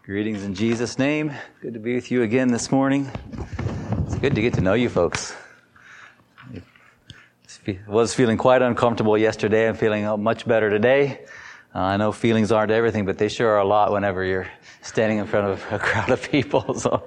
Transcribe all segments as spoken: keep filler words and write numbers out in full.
Greetings in Jesus' name. Good to be with you again this morning. It's good to get to know you folks. I was feeling quite uncomfortable yesterday. I'm feeling much better today. Uh, I know feelings aren't everything, but they sure are a lot whenever you're standing in front of a crowd of people. So,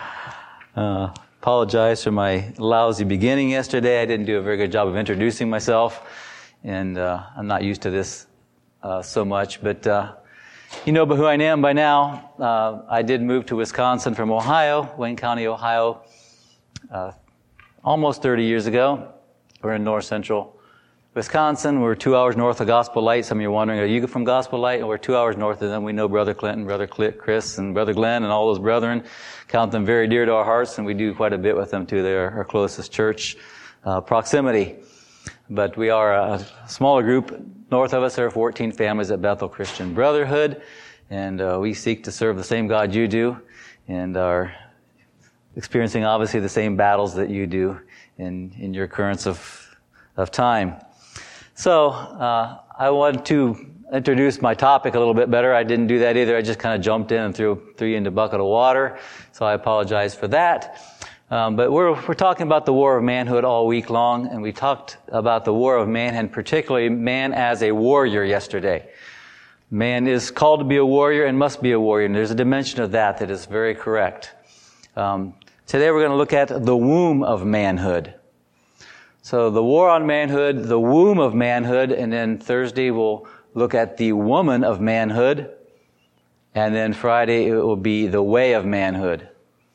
uh, apologize for my lousy beginning yesterday. I didn't do a very good job of introducing myself, and uh, I'm not used to this uh, so much, but uh, you know who I am by now. Uh, I did move to Wisconsin from Ohio, Wayne County, Ohio, uh, almost thirty years ago. We're in north central Wisconsin. We're two hours north of Gospel Light. Some of you are wondering, are you from Gospel Light? And we're two hours north of them. We know Brother Clinton, Brother Chris, and Brother Glenn, and all those brethren. Count them very dear to our hearts, and we do quite a bit with them too. They're our closest church uh, proximity. But we are a smaller group. North of us there are fourteen families at Bethel Christian Brotherhood, and uh, we seek to serve the same God you do, and are experiencing obviously the same battles that you do in, in your currents of of time. So uh, I want to introduce my topic a little bit better. I didn't do that either. I just kind of jumped in and threw threw you into a bucket of water, so I apologize for that. Um, but we're we're talking about the war of manhood all week long, and we talked about the war of man, and particularly man as a warrior yesterday. Man is called to be a warrior and must be a warrior, and there's a dimension of that that is very correct. Um, today we're going to look at the womb of manhood. So the war on manhood, the womb of manhood, and then Thursday we'll look at the woman of manhood, and then Friday it will be the way of manhood.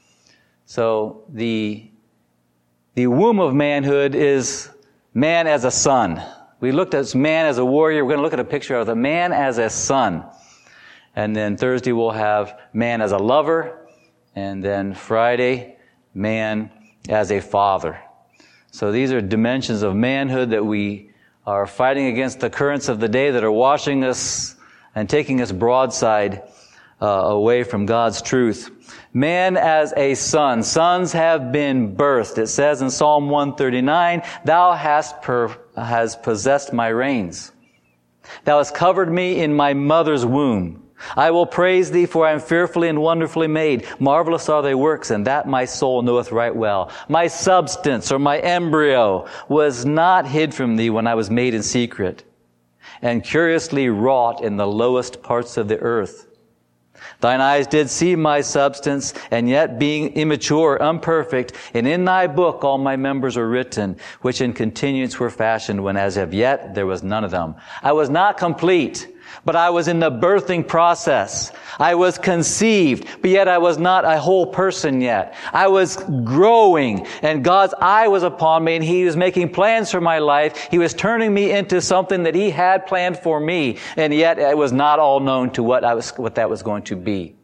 So the the womb of manhood is man as a son. We looked at man as a warrior. We're going to look at a picture of the man as a son. And then Thursday we'll have man as a lover. And then Friday, man as a father. So these are dimensions of manhood that we are fighting against the currents of the day that are washing us and taking us broadside uh, away from God's truth. Man as a son. Sons have been birthed. It says in Psalm one thirty-nine, Thou hast, per, has possessed my reins. Thou hast covered me in my mother's womb. I will praise thee, for I am fearfully and wonderfully made. Marvelous are thy works, and that my soul knoweth right well. My substance, or my embryo, was not hid from thee when I was made in secret, and curiously wrought in the lowest parts of the earth. Thine eyes did see my substance, and yet being immature, unperfect, and in thy book all my members are written, which in continuance were fashioned, when as of yet there was none of them. I was not complete, but I was in the birthing process. I was conceived, but yet I was not a whole person yet. I was growing, and God's eye was upon me, and He was making plans for my life. He was turning me into something that He had planned for me, and yet it was not all known to what I was, what that was going to be.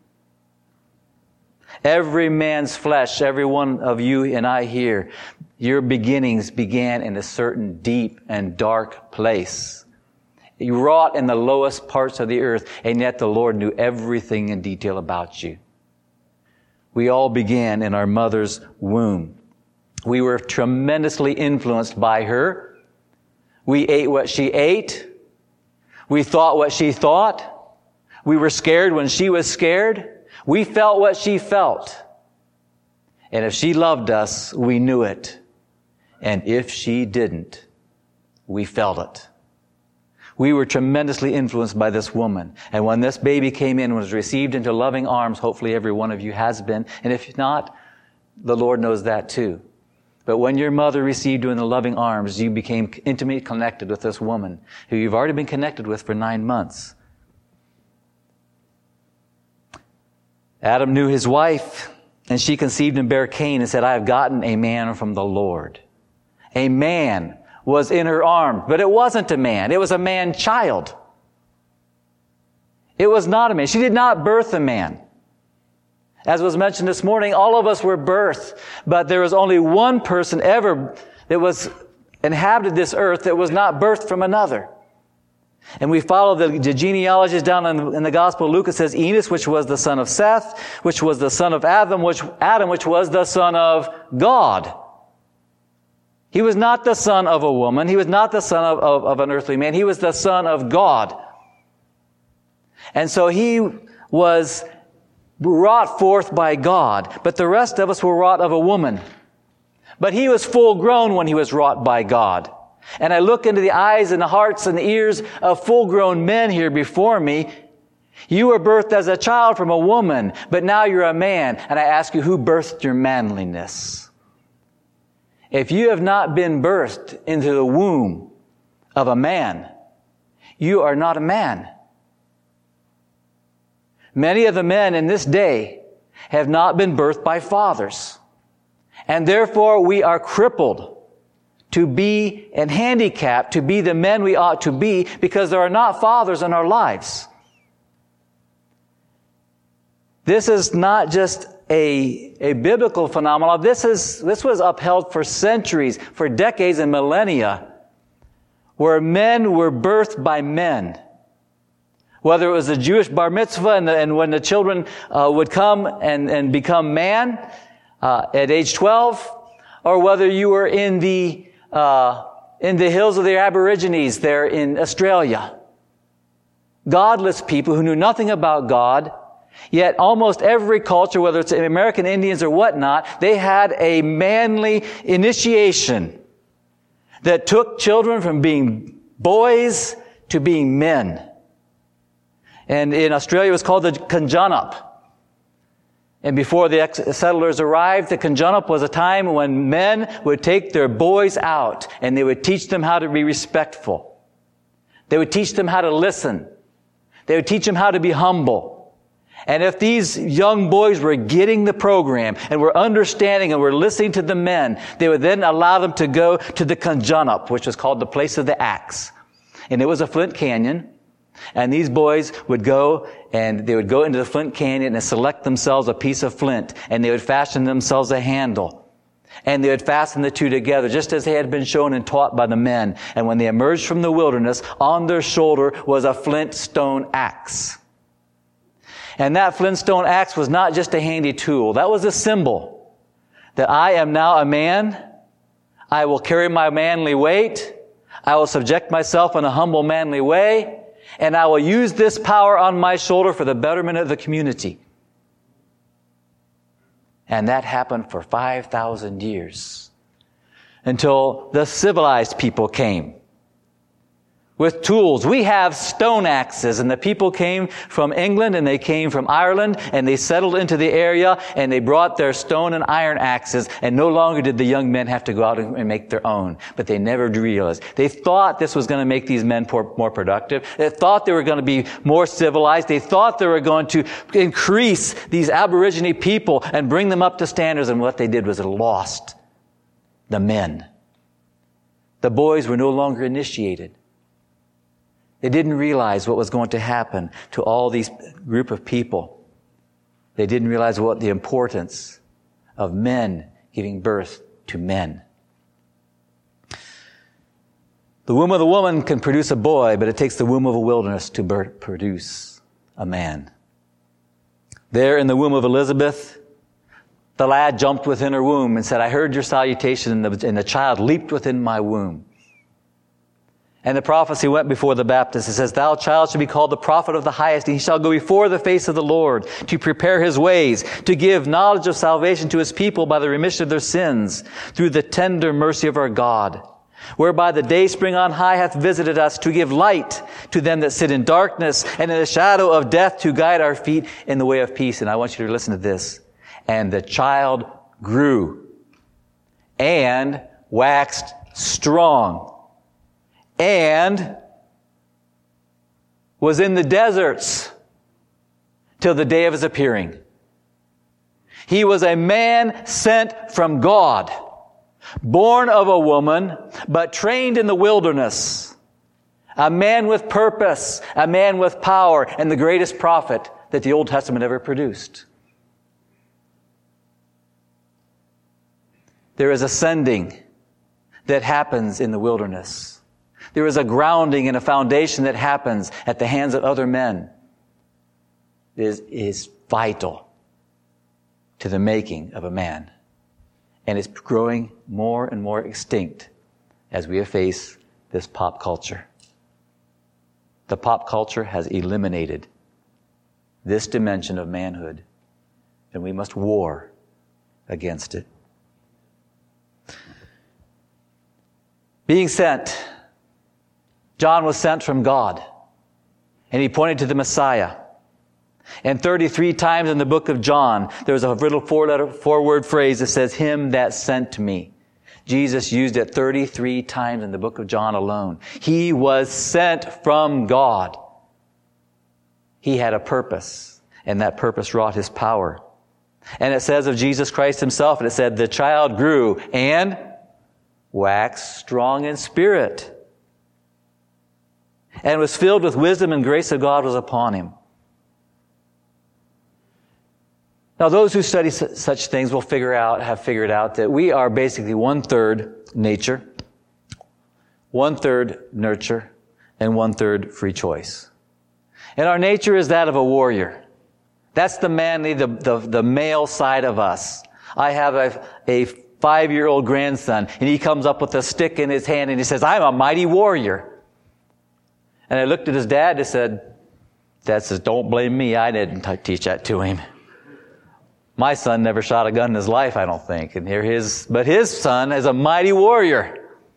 Every man's flesh, every one of you and I here, your beginnings began in a certain deep and dark place. You wrought in the lowest parts of the earth, and yet the Lord knew everything in detail about you. We all began in our mother's womb. We were tremendously influenced by her. We ate what she ate. We thought what she thought. We were scared when she was scared. We felt what she felt. And if she loved us, we knew it. And if she didn't, we felt it. We were tremendously influenced by this woman. And when this baby came in and was received into loving arms, hopefully every one of you has been. And if not, the Lord knows that too. But when your mother received you in the loving arms, you became intimately connected with this woman who you've already been connected with for nine months. Adam knew his wife, and she conceived and bare Cain and said, I have gotten a man from the Lord. A man was in her arms, but it wasn't a man. It was a man-child. It was not a man. She did not birth a man. As was mentioned this morning, all of us were birthed, but there was only one person ever that was inhabited this earth that was not birthed from another. And we follow the, the genealogies down in the, in the Gospel of Luke. It says Enos, which was the son of Seth, which was the son of Adam, which Adam, which was the son of God. He was not the son of a woman. He was not the son of, of, of an earthly man. He was the son of God. And so he was wrought forth by God, but the rest of us were wrought of a woman. But he was full grown when he was wrought by God. And I look into the eyes and the hearts and the ears of full-grown men here before me. You were birthed as a child from a woman, but now you're a man. And I ask you, who birthed your manliness? If you have not been birthed into the womb of a man, you are not a man. Many of the men in this day have not been birthed by fathers. And therefore we are crippled to be and handicapped to be the men we ought to be because there are not fathers in our lives. This is not just a, a biblical phenomenon. This is, this was upheld for centuries, for decades and millennia, where men were birthed by men. Whether it was the Jewish bar mitzvah and, the, and when the children uh, would come and, and become man uh, at age twelve, or whether you were in the uh, in the hills of the Aborigines there in Australia. Godless people who knew nothing about God, yet almost every culture, whether it's American Indians or whatnot, they had a manly initiation that took children from being boys to being men. And in Australia, it was called the Conjunup. And before the settlers arrived, the Conjunup was a time when men would take their boys out and they would teach them how to be respectful. They would teach them how to listen. They would teach them how to be humble. And if these young boys were getting the program and were understanding and were listening to the men, they would then allow them to go to the Conjunup, which was called the place of the axe. And it was a flint canyon. And these boys would go and they would go into the flint canyon and select themselves a piece of flint, and they would fashion themselves a handle. And they would fasten the two together, just as they had been shown and taught by the men. And when they emerged from the wilderness, on their shoulder was a flint stone axe. And that flint stone axe was not just a handy tool. That was a symbol that I am now a man. I will carry my manly weight. I will subject myself in a humble, manly way. And I will use this power on my shoulder for the betterment of the community. And that happened for five thousand years. Until the civilized people came with tools. We have stone axes, and the people came from England and they came from Ireland and they settled into the area and they brought their stone and iron axes, and no longer did the young men have to go out and make their own. But they never realized. They thought this was going to make these men more productive. They thought they were going to be more civilized. They thought they were going to increase these Aborigine people and bring them up to standards, and what they did was it lost the men. The boys were no longer initiated. They didn't realize what was going to happen to all these group of people. They didn't realize what the importance of men giving birth to men. The womb of the woman can produce a boy, but it takes the womb of a wilderness to birth, produce a man. There in the womb of Elizabeth, the lad jumped within her womb and said, I heard your salutation, and the, and the child leaped within my womb. And the prophecy went before the Baptist. It says, Thou child shall be called the prophet of the highest, and he shall go before the face of the Lord to prepare his ways, to give knowledge of salvation to his people by the remission of their sins, through the tender mercy of our God, whereby the day spring on high hath visited us, to give light to them that sit in darkness, and in the shadow of death to guide our feet in the way of peace. And I want you to listen to this. And the child grew and waxed strong, and was in the deserts till the day of his appearing. He was a man sent from God, born of a woman, but trained in the wilderness. A man with purpose, a man with power, and the greatest prophet that the Old Testament ever produced. There is a sending that happens in the wilderness. There is a grounding and a foundation that happens at the hands of other men. It is, is vital to the making of a man. And it's growing more and more extinct as we face this pop culture. The pop culture has eliminated this dimension of manhood and we must war against it. Being sent, John was sent from God, and he pointed to the Messiah. And thirty-three times in the book of John, there's a little four-letter, four-word phrase that says, "Him that sent me." Jesus used it thirty-three times in the book of John alone. He was sent from God. He had a purpose, and that purpose wrought his power. And it says of Jesus Christ himself, and it said, "The child grew and waxed strong in spirit, and was filled with wisdom, and grace of God was upon him." Now, those who study such things will figure out, have figured out that we are basically one-third nature, one-third nurture, and one-third free choice. And our nature is that of a warrior. That's the manly, the, the, the male side of us. I have a, a five-year-old grandson, and he comes up with a stick in his hand, and he says, "I'm a mighty warrior." And I looked at his dad and said, Dad says, "Don't blame me. I didn't t- teach that to him." My son never shot a gun in his life, I don't think. And here his, but his son is a mighty warrior.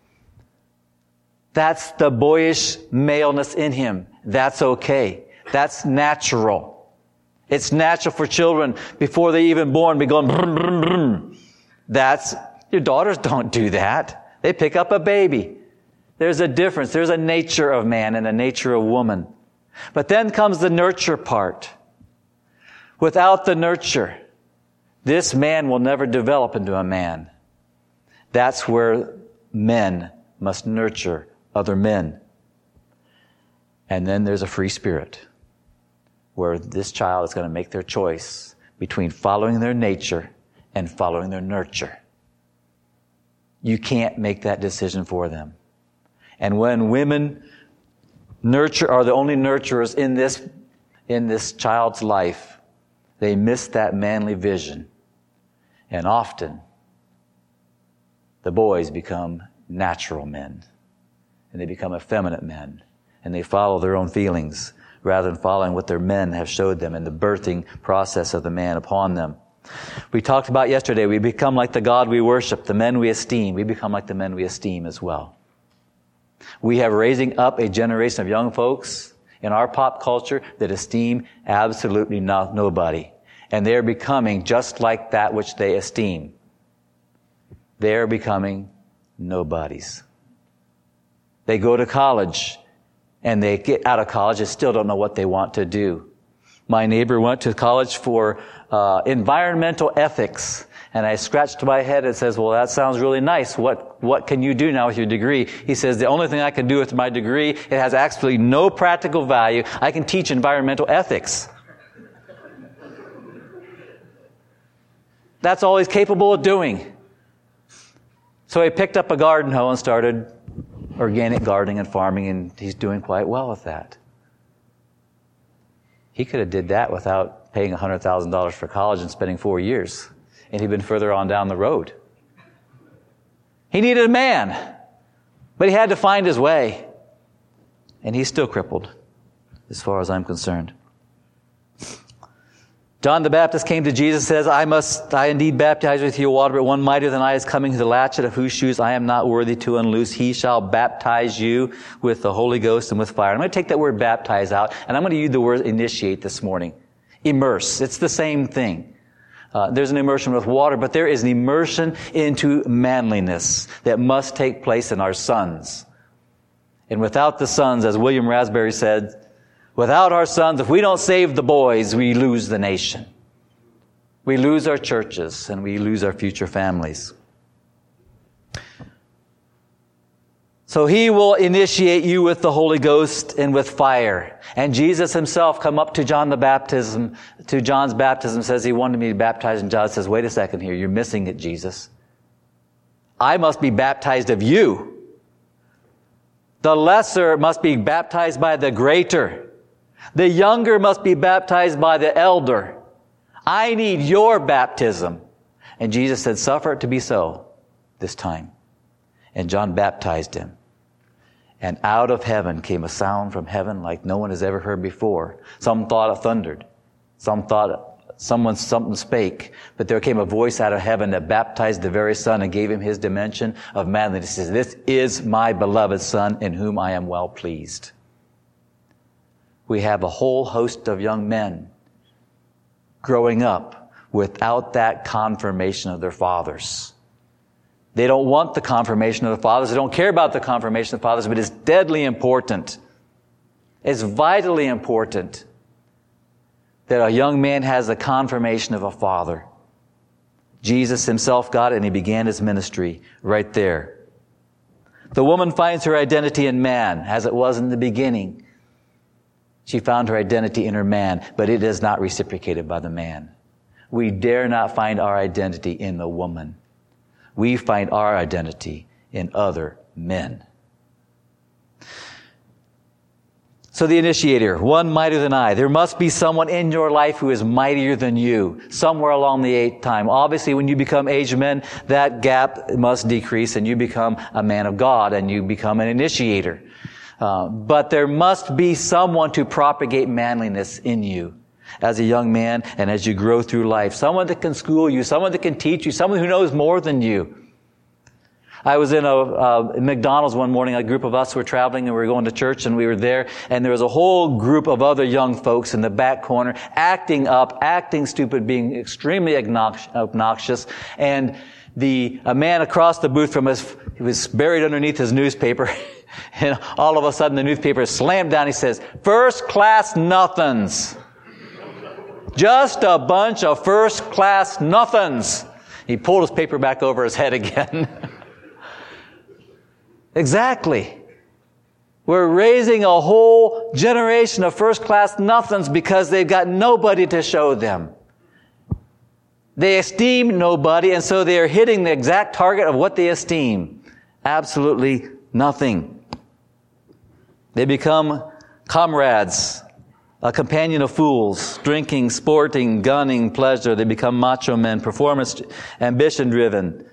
That's the boyish maleness in him. That's okay. That's natural. It's natural for children before they're even born be going brum, brum, brum. That's, your daughters don't do that. They pick up a baby. There's a difference. There's a nature of man and a nature of woman. But then comes the nurture part. Without the nurture, this man will never develop into a man. That's where men must nurture other men. And then there's a free spirit, where this child is going to make their choice between following their nature and following their nurture. You can't make that decision for them. And when women nurture, are the only nurturers in this, in this child's life, they miss that manly vision. And often, the boys become natural men. And they become effeminate men. And they follow their own feelings rather than following what their men have showed them in the birthing process of the man upon them. We talked about yesterday, we become like the God we worship, the men we esteem. We become like the men we esteem as well. We have raising up a generation of young folks in our pop culture that esteem absolutely no, nobody. And they're becoming just like that which they esteem. They're becoming nobodies. They go to college, and they get out of college and still don't know what they want to do. My neighbor went to college for uh, environmental ethics, and I scratched my head and says, "Well, that sounds really nice. What what can you do now with your degree?" He says, "The only thing I can do with my degree, it has absolutely no practical value. I can teach environmental ethics." That's all he's capable of doing. So he picked up a garden hoe and started organic gardening and farming, and he's doing quite well with that. He could have did that without paying one hundred thousand dollars for college and spending four years, and he'd been further on down the road. He needed a man, but he had to find his way, and he's still crippled, as far as I'm concerned. John the Baptist came to Jesus and says, I must, I indeed baptize with you water, but one mightier than I is coming, the latchet of whose shoes I am not worthy to unloose. He shall baptize you with the Holy Ghost and with fire. I'm going to take that word baptize out, and I'm going to use the word initiate this morning. Immerse. It's the same thing. Uh, there's an immersion with water, but there is an immersion into manliness that must take place in our sons. And without the sons, as William Raspberry said, without our sons, if we don't save the boys, we lose the nation. We lose our churches, and we lose our future families. So he will initiate you with the Holy Ghost and with fire. And Jesus himself come up to John the baptism, to John's baptism, says he wanted me to baptize, and John says, wait a second here, you're missing it, Jesus. I must be baptized of you. The lesser must be baptized by the greater. The younger must be baptized by the elder. I need your baptism. And Jesus said, suffer it to be so this time. And John baptized him. And out of heaven came a sound from heaven like no one has ever heard before. Some thought it thundered. Some thought someone something spake, but there came a voice out of heaven that baptized the very Son and gave him his dimension of manliness. He says, this is my beloved Son in whom I am well pleased. We have a whole host of young men growing up without that confirmation of their fathers. They don't want the confirmation of the fathers. They don't care about the confirmation of the fathers, but it's deadly important. It's vitally important that a young man has the confirmation of a father. Jesus himself got it, and he began his ministry right there. The woman finds her identity in man, as it was in the beginning. She found her identity in her man, but it is not reciprocated by the man. We dare not find our identity in the woman. We find our identity in other men. So the initiator, one mightier than I. There must be someone in your life who is mightier than you, somewhere along the eighth time. Obviously, when you become aged men, that gap must decrease and you become a man of God and you become an initiator. Uh, but there must be someone to propagate manliness in you as a young man and as you grow through life. Someone that can school you, someone that can teach you, someone who knows more than you. I was in a uh, McDonald's one morning. A group of us were traveling and we were going to church, and we were there, and there was a whole group of other young folks in the back corner acting up, acting stupid, being extremely obnoxious. And the a man across the booth from us, he was buried underneath his newspaper, and all of a sudden the newspaper slammed down. He says, "First class nothings. Just a bunch of first class nothings." He pulled his paper back over his head again. Exactly. We're raising a whole generation of first-class nothings because they've got nobody to show them. They esteem nobody, and so they are hitting the exact target of what they esteem. Absolutely nothing. They become comrades, a companion of fools, drinking, sporting, gunning, pleasure. They become macho men, performance, ambition-driven.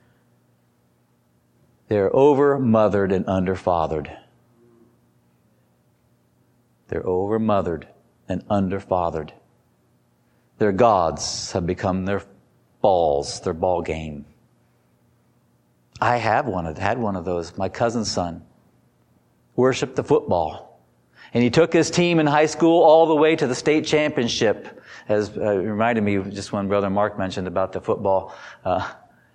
They're over-mothered and under-fathered. They're over-mothered and under-fathered. Their gods have become their balls, their ball game. I have one of, had one of those. My cousin's son worshiped the football. And he took his team in high school all the way to the state championship. As uh, reminded me just when Brother Mark mentioned about the football. Uh,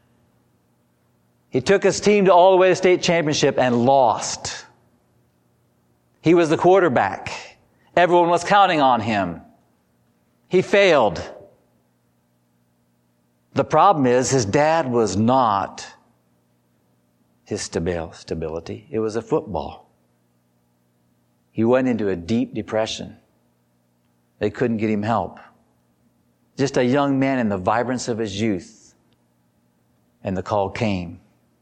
He took his team to all the way to state championship and lost. He was the quarterback. Everyone was counting on him. He failed. The problem is his dad was not his stability. It was a football. He went into a deep depression. They couldn't get him help. Just a young man in the vibrance of his youth. And the call came.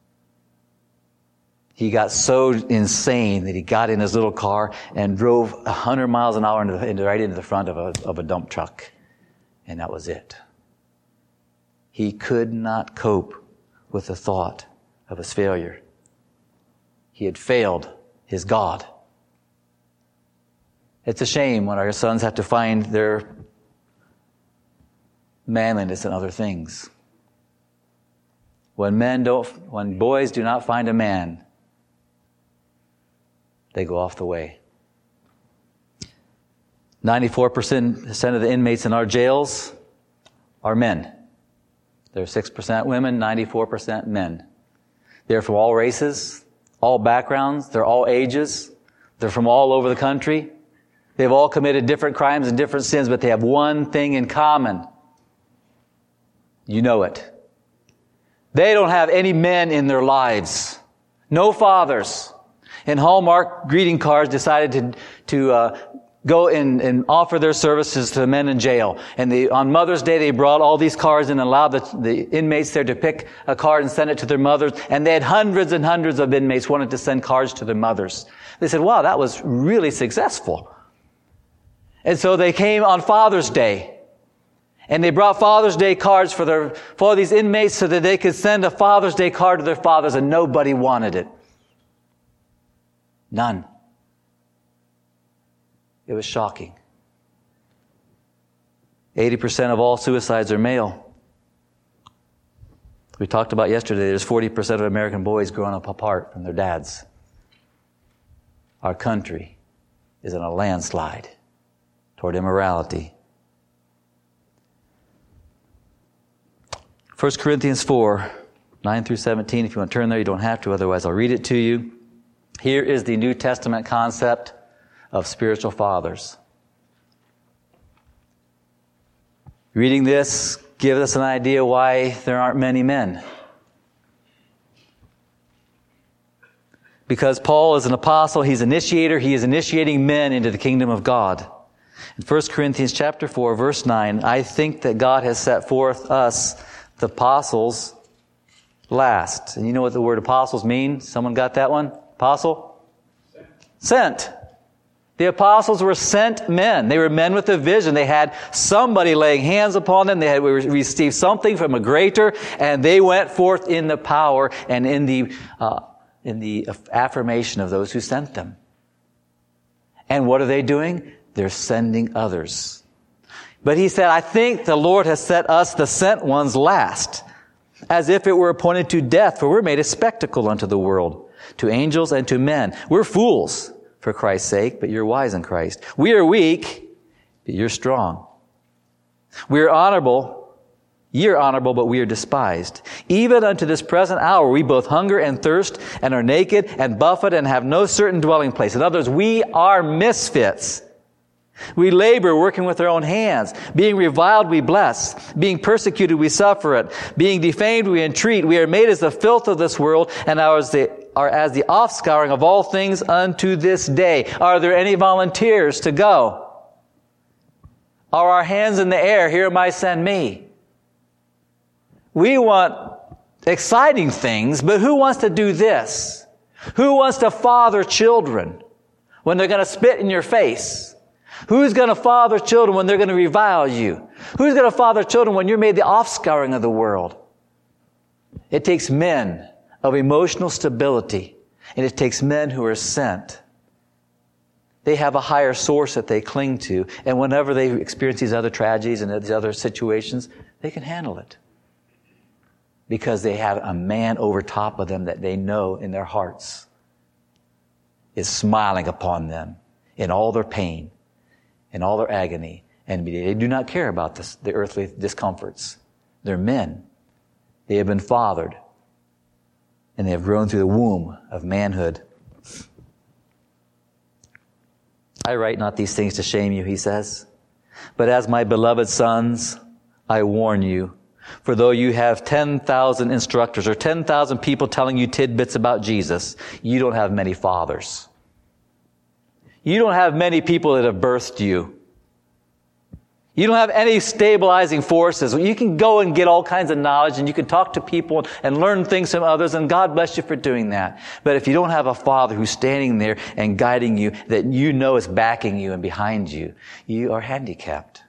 He got so insane that he got in his little car and drove a hundred miles an hour into, into, right into the front of a, of a dump truck. And that was it. He could not cope with the thought of his failure. He had failed his God. It's a shame when our sons have to find their manliness in other things. When men don't, when boys do not find a man, they go off the way. ninety-four percent of the inmates in our jails are men. There are six percent women, ninety-four percent men. They're from all races, all backgrounds, they're all ages, they're from all over the country. They've all committed different crimes and different sins, but they have one thing in common. You know it. They don't have any men in their lives. No fathers. And Hallmark greeting cards decided to to uh, go in and offer their services to the men in jail. And they, on Mother's Day, they brought all these cards and allowed the, the inmates there to pick a card and send it to their mothers. And they had hundreds and hundreds of inmates wanted to send cards to their mothers. They said, wow, that was really successful. And so they came on Father's Day. And they brought Father's Day cards for their for these inmates so that they could send a Father's Day card to their fathers, and nobody wanted it. None. It was shocking. eighty percent of all suicides are male. We talked about yesterday, there's forty percent of American boys growing up apart from their dads. Our country is in a landslide toward immorality. First Corinthians four, nine through seventeen. If you want to turn there, you don't have to. Otherwise, I'll read it to you. Here is the New Testament concept of spiritual fathers. Reading this gives us an idea why there aren't many men. Because Paul is an apostle, he's an initiator, he is initiating men into the kingdom of God. In First Corinthians chapter four, verse nine, I think that God has set forth us, the apostles, last. And you know what the word apostles mean? Someone got that one? Apostle? Sent. Sent. The apostles were sent men. They were men with a vision. They had somebody laying hands upon them. They had received something from a greater, and they went forth in the power and in the uh, in the affirmation of those who sent them. And what are they doing? They're sending others. But he said, I think the Lord has set us, the sent ones, last, as if it were appointed to death, for we're made a spectacle unto the world, to angels and to men. We're fools for Christ's sake, but you're wise in Christ. We are weak, but you're strong. We are honorable, ye are honorable, but we are despised. Even unto this present hour we both hunger and thirst, and are naked and buffeted, and have no certain dwelling place. In other words, we are misfits. We labor, working with our own hands. Being reviled, we bless. Being persecuted, we suffer it. Being defamed, we entreat. We are made as the filth of this world, and are as the, are as the offscouring of all things unto this day. Are there any volunteers to go? Are our hands in the air? Here am I, send me. We want exciting things, but who wants to do this? Who wants to father children when they're going to spit in your face? Who's going to father children when they're going to revile you? Who's going to father children when you're made the offscouring of the world? It takes men of emotional stability, and it takes men who are sent. They have a higher source that they cling to, and whenever they experience these other tragedies and these other situations, they can handle it. Because they have a man over top of them that they know in their hearts is smiling upon them in all their pain, in all their agony, and they do not care about this, the earthly discomforts. They're men. They have been fathered, and they have grown through the womb of manhood. I write not these things to shame you, he says, but as my beloved sons, I warn you. For though you have ten thousand instructors or ten thousand people telling you tidbits about Jesus, you don't have many fathers. You don't have many people that have birthed you. You don't have any stabilizing forces. You can go and get all kinds of knowledge, and you can talk to people and learn things from others, and God bless you for doing that. But if you don't have a father who's standing there and guiding you, that you know is backing you and behind you, you are handicapped.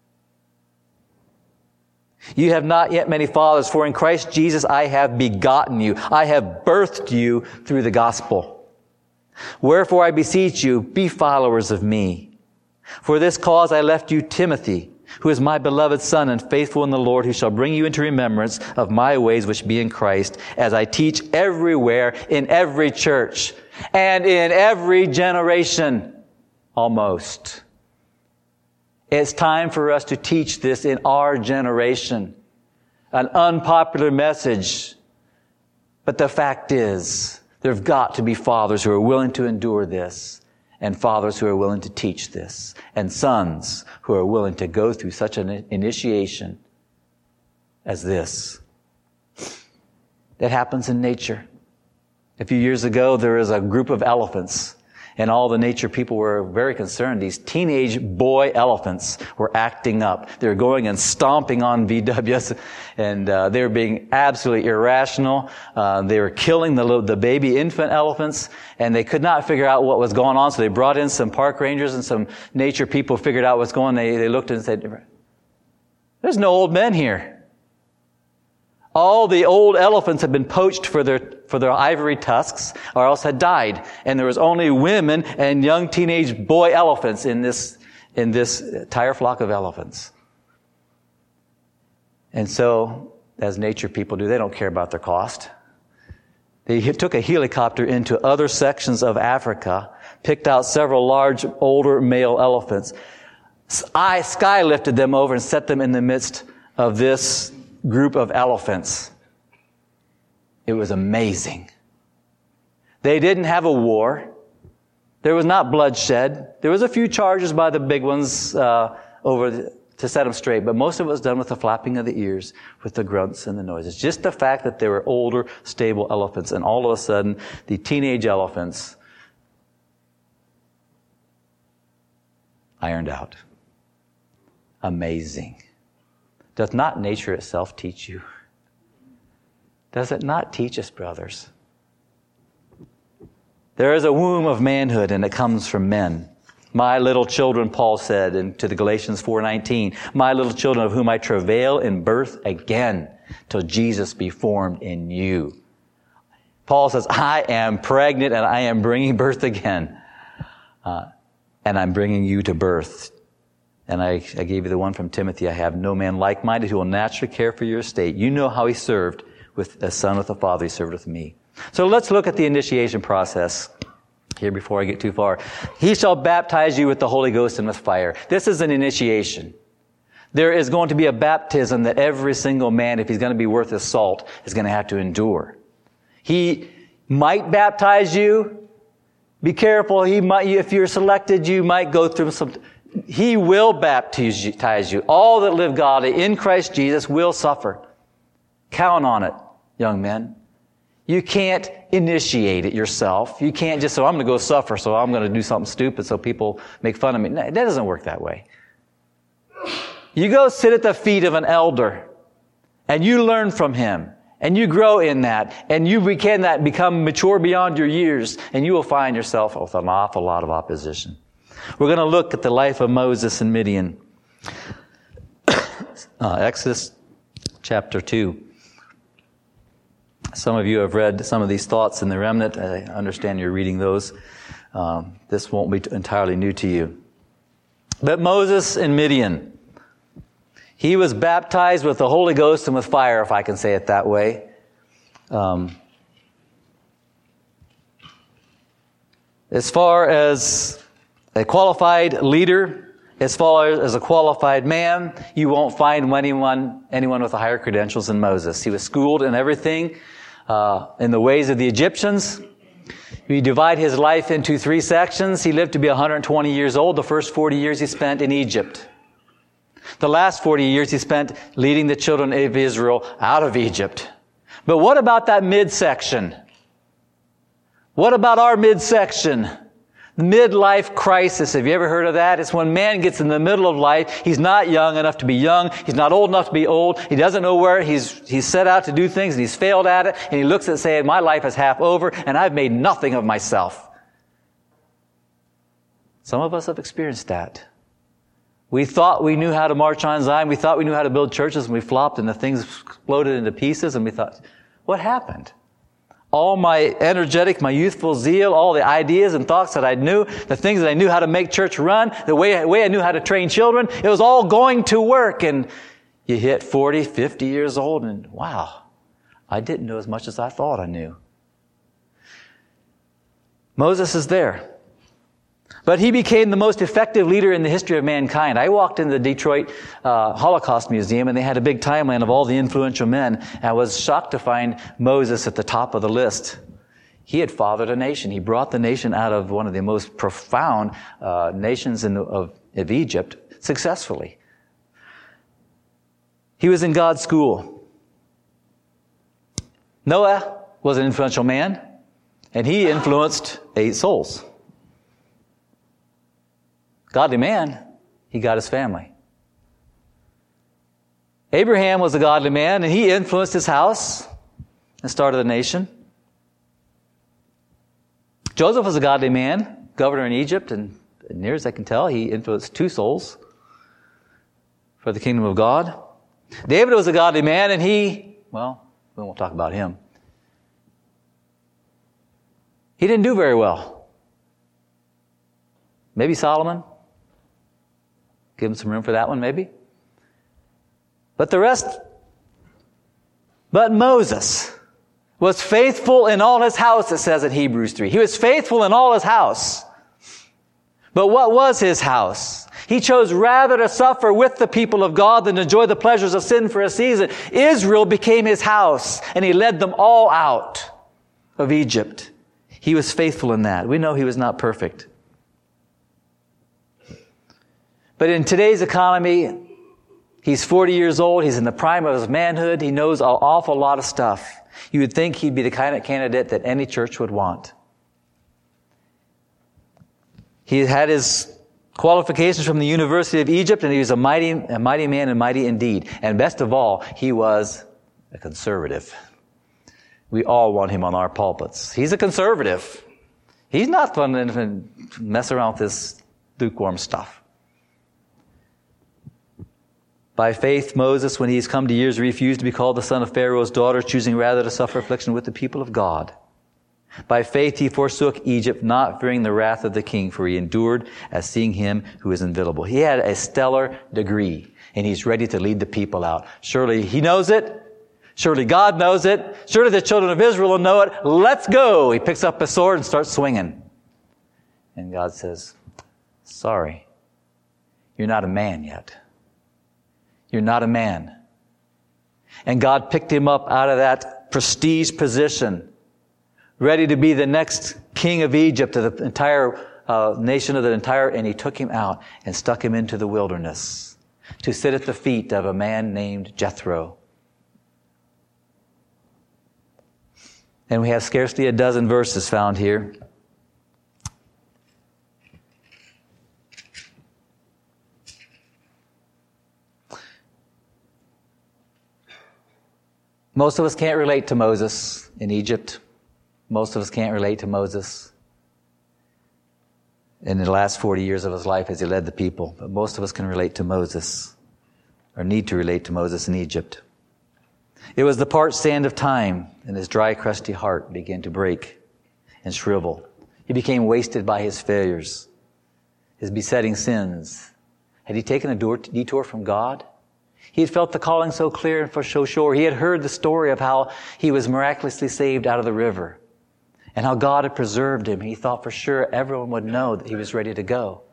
You have not yet many fathers, for in Christ Jesus I have begotten you. I have birthed you through the gospel. Wherefore I beseech you, be followers of me. For this cause I left you Timothy, who is my beloved son and faithful in the Lord, who shall bring you into remembrance of my ways which be in Christ, as I teach everywhere in every church and in every generation, almost. It's time for us to teach this in our generation. An unpopular message. But the fact is, there have got to be fathers who are willing to endure this, and fathers who are willing to teach this, and sons who are willing to go through such an initiation as this. That happens in nature. A few years ago, there was a group of elephants, and all the nature people were very concerned. These teenage boy elephants were acting up. They were going and stomping on V Ws, and uh, they were being absolutely irrational. Uh, they were killing the little, the baby infant elephants, and they could not figure out what was going on. So they brought in some park rangers and some nature people, figured out what's going on. They, they looked and said, "There's no old men here. All the old elephants had been poached for their for their ivory tusks, or else had died, and there was only women and young teenage boy elephants in this in this entire flock of elephants." And so, as nature people do, they don't care about their cost. They took a helicopter into other sections of Africa, picked out several large, older male elephants. I sky lifted them over and set them in the midst of this group of elephants. It was amazing. They didn't have a war. There was not bloodshed. There was a few charges by the big ones uh, over the, to set them straight, but most of it was done with the flapping of the ears, with the grunts and the noises. Just the fact that they were older, stable elephants, and all of a sudden, the teenage elephants ironed out. Amazing. Does not nature itself teach you? Does it not teach us, brothers? There is a womb of manhood, and it comes from men. My little children, Paul said in, to the Galatians four nineteen, my little children of whom I travail in birth again till Jesus be formed in you. Paul says, I am pregnant and I am bringing birth again. Uh, and I'm bringing you to birth. And I, I gave you the one from Timothy. I have no man like-minded who will naturally care for your estate. You know how he served with a son with the father. He served with me. So let's look at the initiation process here before I get too far. He shall baptize you with the Holy Ghost and with fire. This is an initiation. There is going to be a baptism that every single man, if he's going to be worth his salt, is going to have to endure. He might baptize you. Be careful. He might, if you're selected, you might go through some. He will baptize you. All that live godly in Christ Jesus will suffer. Count on it, young men. You can't initiate it yourself. You can't just say, oh, I'm going to go suffer, so I'm going to do something stupid so people make fun of me. No, that doesn't work that way. You go sit at the feet of an elder, and you learn from him, and you grow in that, and you can that become mature beyond your years, and you will find yourself with an awful lot of opposition. We're going to look at the life of Moses in Midian. uh, Exodus chapter two. Some of you have read some of these thoughts in the remnant. I understand you're reading those. Um, this won't be entirely new to you. But Moses in Midian, he was baptized with the Holy Ghost and with fire, if I can say it that way. Um, as far as a qualified leader, as far as a qualified man, you won't find anyone, anyone with higher credentials than Moses. He was schooled in everything. Uh, in the ways of the Egyptians. We divide his life into three sections. He lived to be one hundred twenty years old. The first forty years he spent in Egypt. The last forty years he spent leading the children of Israel out of Egypt. But what about that midsection? What about our midsection? The midlife crisis. Have you ever heard of that? It's when man gets in the middle of life. He's not young enough to be young. He's not old enough to be old. He doesn't know where he's, he's set out to do things and he's failed at it. And he looks at it saying, my life is half over and I've made nothing of myself. Some of us have experienced that. We thought we knew how to march on Zion. We thought we knew how to build churches, and we flopped and the things exploded into pieces, and we thought, what happened? All my energetic, my youthful zeal, all the ideas and thoughts that I knew, the things that I knew how to make church run, the way, way I knew how to train children, it was all going to work. And you hit forty, fifty years old and wow, I didn't know as much as I thought I knew. Moses is there. But he became the most effective leader in the history of mankind. I walked into the Detroit uh, Holocaust Museum, and they had a big timeline of all the influential men. And I was shocked to find Moses at the top of the list. He had fathered a nation. He brought the nation out of one of the most profound uh, nations in the, of, of Egypt successfully. He was in God's school. Noah was an influential man, and he influenced eight souls. Godly man, he got his family. Abraham was a godly man, and he influenced his house and started a nation. Joseph was a godly man, governor in Egypt, and near as I can tell, he influenced two souls for the kingdom of God. David was a godly man, and he, well, we won't talk about him. He didn't do very well. Maybe Solomon. Give him some room for that one, maybe. But the rest But Moses was faithful in all his house, it says in Hebrews three. He was faithful in all his house. But what was his house? He chose rather to suffer with the people of God than to enjoy the pleasures of sin for a season. Israel became his house, and he led them all out of Egypt. He was faithful in that. We know he was not perfect. But in today's economy, he's forty years old. He's in the prime of his manhood. He knows an awful lot of stuff. You would think he'd be the kind of candidate that any church would want. He had his qualifications from the University of Egypt, and he was a mighty, a mighty man and mighty indeed. And best of all, he was a conservative. We all want him on our pulpits. He's a conservative. He's not fun to mess around with this lukewarm stuff. By faith, Moses, when he has come to years, refused to be called the son of Pharaoh's daughter, choosing rather to suffer affliction with the people of God. By faith, he forsook Egypt, not fearing the wrath of the king, for he endured as seeing him who is invisible. He had a stellar degree, and he's ready to lead the people out. Surely he knows it. Surely God knows it. Surely the children of Israel will know it. Let's go. He picks up a sword and starts swinging. And God says, sorry, you're not a man yet. You're not a man. And God picked him up out of that prestige position, ready to be the next king of Egypt, of the entire uh, nation of the entire, and he took him out and stuck him into the wilderness to sit at the feet of a man named Jethro. And we have scarcely a dozen verses found here. Most of us can't relate to Moses in Egypt. Most of us can't relate to Moses in the last forty years of his life as he led the people. But most of us can relate to Moses, or need to relate to Moses in Egypt. It was the parched sand of time, and his dry, crusty heart began to break and shrivel. He became wasted by his failures, his besetting sins. Had he taken a detour from God? He had felt the calling so clear and for so sure. He had heard the story of how he was miraculously saved out of the river and how God had preserved him. He thought for sure everyone would know that he was ready to go.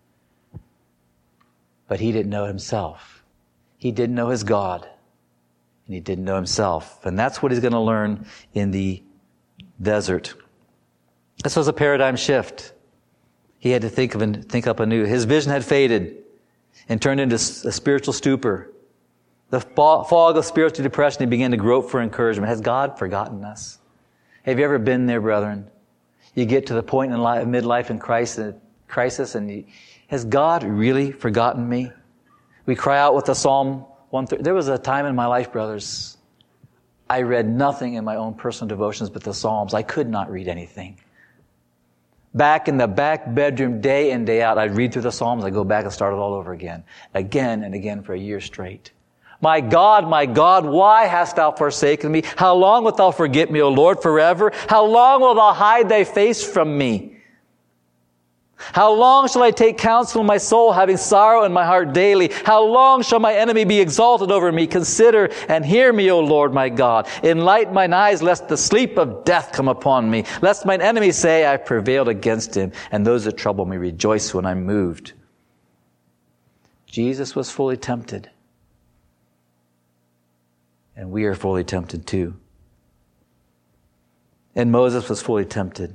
But he didn't know himself. He didn't know his God, and he didn't know himself. And that's what he's going to learn in the desert. This was a paradigm shift. He had to think of and think up anew. His vision had faded and turned into a spiritual stupor. The fog of spiritual depression, he began to grope for encouragement. Has God forgotten us? Have you ever been there, brethren? You get to the point in life, midlife in crisis, and you, has God really forgotten me? We cry out with the Psalm one thirty. There was a time in my life, brothers, I read nothing in my own personal devotions but the Psalms. I could not read anything. Back in the back bedroom, day in, day out, I'd read through the Psalms. I'd go back and start it all over again. Again and again for a year straight. My God, my God, why hast thou forsaken me? How long wilt thou forget me, O Lord, forever? How long wilt thou hide thy face from me? How long shall I take counsel in my soul, having sorrow in my heart daily? How long shall my enemy be exalted over me? Consider and hear me, O Lord, my God. Enlighten mine eyes, lest the sleep of death come upon me. Lest mine enemies say, I prevailed against him. And those that trouble me rejoice when I'm moved. Jesus was fully tempted. And we are fully tempted too. And Moses was fully tempted.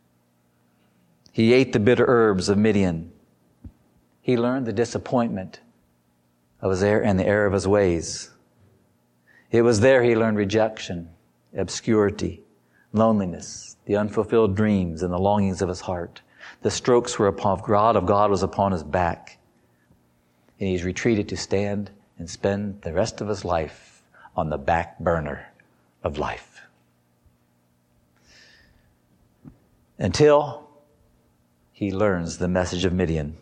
He ate the bitter herbs of Midian. He learned the disappointment of his error and the error of his ways. It was there he learned rejection, obscurity, loneliness, the unfulfilled dreams and the longings of his heart. The strokes were upon God of God was upon his back. And he's retreated to stand and spend the rest of his life on the back burner of life. Until he learns the message of Midian.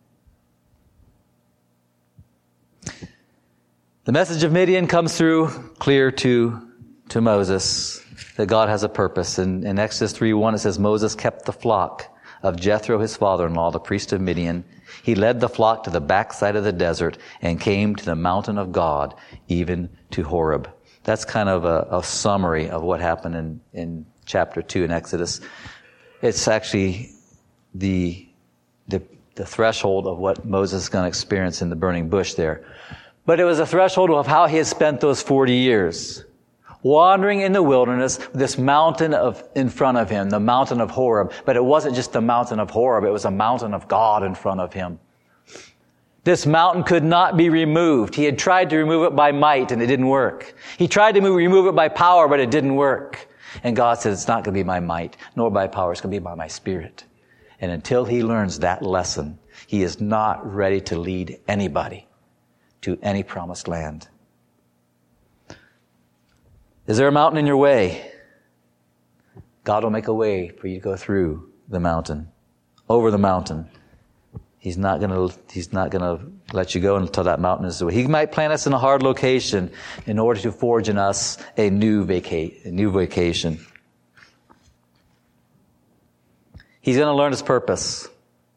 The message of Midian comes through clear to, to Moses that God has a purpose. In, in Exodus three one it says, Moses kept the flock of Jethro, his father-in-law, the priest of Midian. He led the flock to the backside of the desert and came to the mountain of God, even to Horeb. That's kind of a, a summary of what happened in, in chapter two in Exodus. It's actually the, the, the threshold of what Moses is going to experience in the burning bush there. But it was a threshold of how he had spent those forty years. Wandering in the wilderness, this mountain of in front of him, the mountain of Horeb. But it wasn't just the mountain of Horeb, it was a mountain of God in front of him. This mountain could not be removed. He had tried to remove it by might, and it didn't work. He tried to move, remove it by power, but it didn't work. And God said, it's not going to be by might, nor by power. It's going to be by my Spirit. And until he learns that lesson, he is not ready to lead anybody to any promised land. Is there a mountain in your way? God will make a way for you to go through the mountain, over the mountain. He's not going to, he's not going to let you go until that mountain is away. He might plant us in a hard location in order to forge in us a new vacate, a new vacation. He's going to learn his purpose.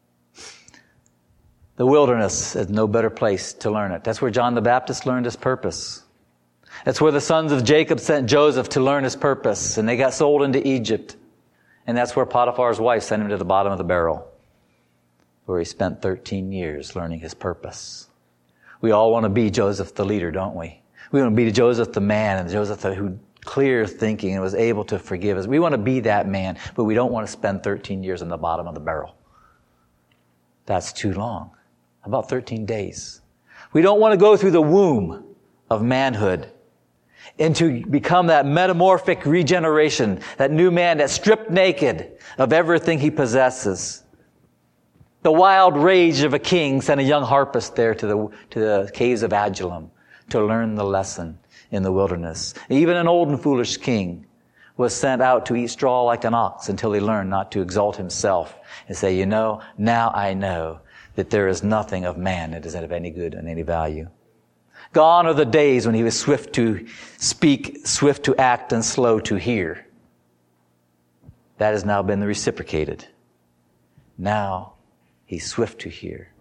The wilderness is no better place to learn it. That's where John the Baptist learned his purpose. That's where the sons of Jacob sent Joseph to learn his purpose, and they got sold into Egypt. And that's where Potiphar's wife sent him to the bottom of the barrel, where he spent thirteen years learning his purpose. We all want to be Joseph the leader, don't we? We want to be Joseph the man, and Joseph the, who clear thinking and was able to forgive us. We want to be that man, but we don't want to spend thirteen years in the bottom of the barrel. That's too long. About thirteen days. We don't want to go through the womb of manhood and to become that metamorphic regeneration, that new man that's stripped naked of everything he possesses. The wild rage of a king sent a young harpist there to the, to the caves of Adullam to learn the lesson in the wilderness. Even an old and foolish king was sent out to eat straw like an ox until he learned not to exalt himself and say, you know, now I know that there is nothing of man that is of any good and any value. Gone are the days when he was swift to speak, swift to act, and slow to hear. That has now been reciprocated. Now he's swift to hear.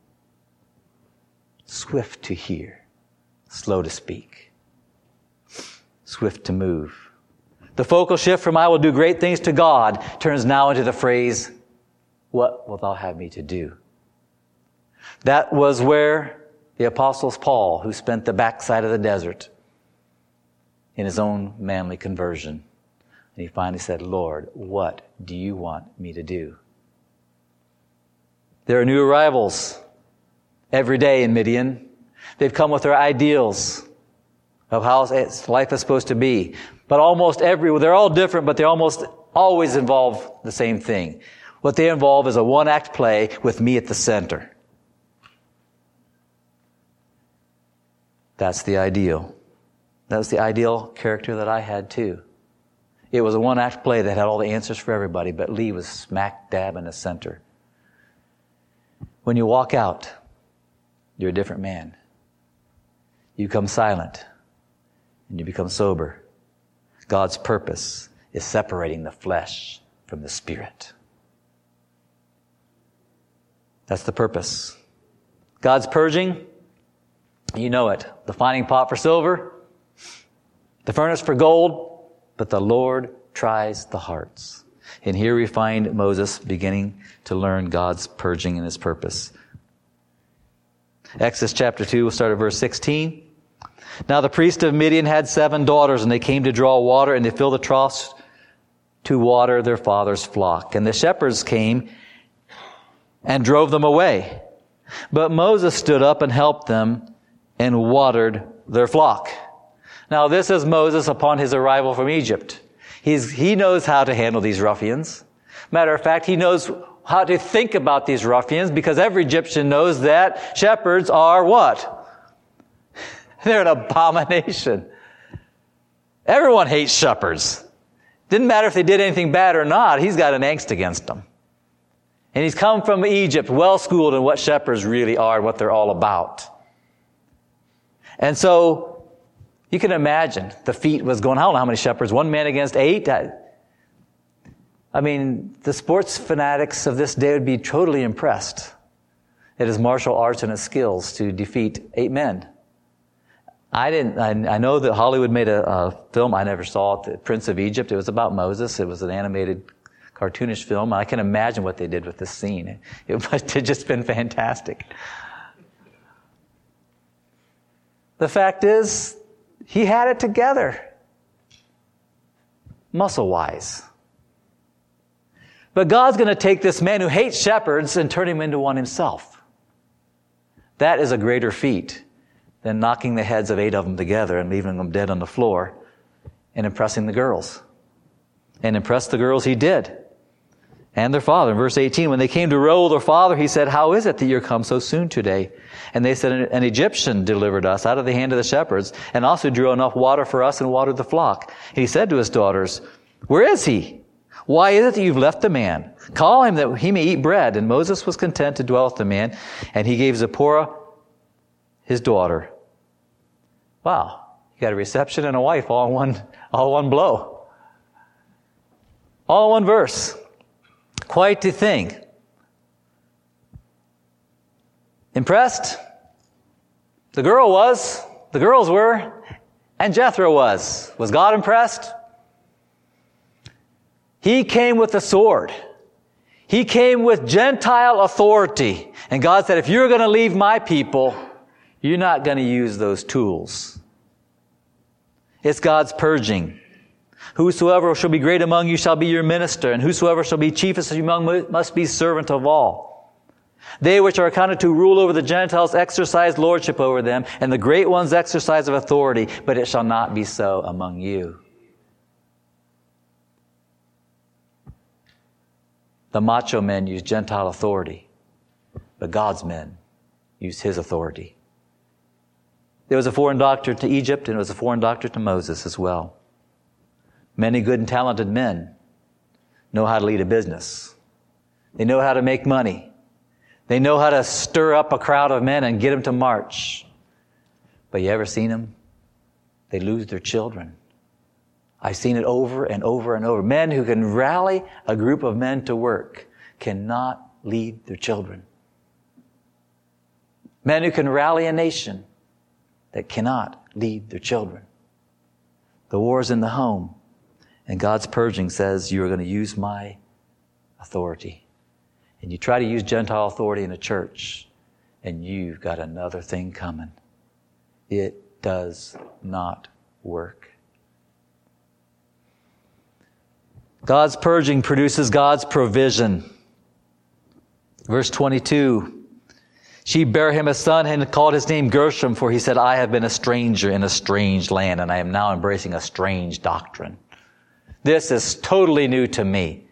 Swift to hear. Slow to speak. Swift to move. The focal shift from I will do great things to God turns now into the phrase, what wilt thou have me to do? That was where the Apostle Paul, who spent the backside of the desert in his own manly conversion, and he finally said, Lord, what do you want me to do? There are new arrivals every day in Midian. They've come with their ideals of how life is supposed to be. But almost every, they're all different, but they almost always involve the same thing. What they involve is a one-act play with me at the center. That's the ideal. That was the ideal character that I had too. It was a one-act play that had all the answers for everybody, but Lee was smack dab in the center. When you walk out, you're a different man. You become silent, and you become sober. God's purpose is separating the flesh from the spirit. That's the purpose. God's purging, you know it. The finding pot for silver, the furnace for gold, but the Lord tries the hearts. And here we find Moses beginning to learn God's purging and his purpose. Exodus chapter two, we'll start at verse sixteen. Now the priest of Midian had seven daughters, and they came to draw water, and they filled the troughs to water their father's flock. And the shepherds came and drove them away. But Moses stood up and helped them and watered their flock. Now this is Moses upon his arrival from Egypt. He's, he knows how to handle these ruffians. Matter of fact, he knows how to think about these ruffians, because every Egyptian knows that shepherds are what? They're an abomination. Everyone hates shepherds. Didn't matter if they did anything bad or not, he's got an angst against them. And he's come from Egypt, well-schooled in what shepherds really are, what they're all about. And so, you can imagine, the feat was going, I don't know how many shepherds, one man against eight? I, I mean, the sports fanatics of this day would be totally impressed at his martial arts and his skills to defeat eight men. I didn't, I, I know that Hollywood made a, a film. I never saw it, The Prince of Egypt. It was about Moses. It was an animated cartoonish film. I can imagine what they did with this scene. It must have just been fantastic. The fact is, he had it together. Muscle-wise. But God's going to take this man who hates shepherds and turn him into one himself. That is a greater feat than knocking the heads of eight of them together and leaving them dead on the floor and impressing the girls. And impress the girls he did. And their father. In verse eighteen, when they came to Reuel, their father, he said, how is it that you're come so soon today? And they said, an Egyptian delivered us out of the hand of the shepherds, and also drew enough water for us and watered the flock. And he said to his daughters, where is he? Why is it that you've left the man? Call him that he may eat bread. And Moses was content to dwell with the man, and he gave Zipporah his daughter. Wow, you got a reception and a wife all in one, all in one blow. All in one verse. Quite the thing. Impressed? The girl was. The girls were. And Jethro was. Was God impressed? He came with a sword. He came with Gentile authority. And God said, if you're going to leave my people, you're not going to use those tools. It's God's purging. Whosoever shall be great among you shall be your minister, and whosoever shall be chiefest among you must be servant of all. They which are accounted to rule over the Gentiles exercise lordship over them, and the great ones exercise of authority, but it shall not be so among you. The macho men use Gentile authority, but God's men use His authority. There was a foreign doctor to Egypt, and it was a foreign doctor to Moses as well. Many good and talented men know how to lead a business. They know how to make money. They know how to stir up a crowd of men and get them to march. But you ever seen them? They lose their children. I've seen it over and over and over. Men who can rally a group of men to work cannot lead their children. Men who can rally a nation that cannot lead their children. The war's in the home. And God's purging says, you are going to use my authority. And you try to use Gentile authority in a church, and you've got another thing coming. It does not work. God's purging produces God's provision. Verse twenty-two. She bare him a son and called his name Gershom, for he said, I have been a stranger in a strange land, and I am now embracing a strange doctrine. This is totally new to me.